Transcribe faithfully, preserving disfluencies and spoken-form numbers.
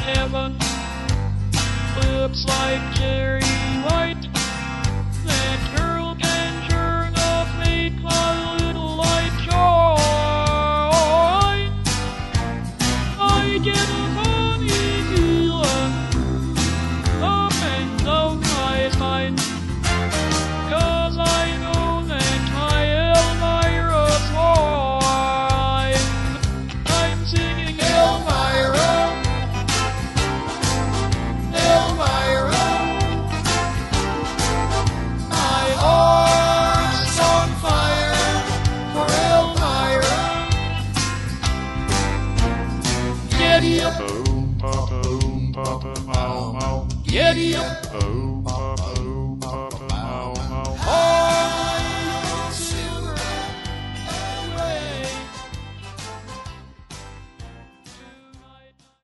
heaven. Lips like Jerry White. That girl can sure enough make my little light joy. I get a funny feeling up and down my spine, 'cause I know that my Elvira's mine. I'm singing Elvira, Elvira. My heart's on fire for Elvira. Giddy up, Boom, papa, boom, papa, mow, mow. giddy up, Oh,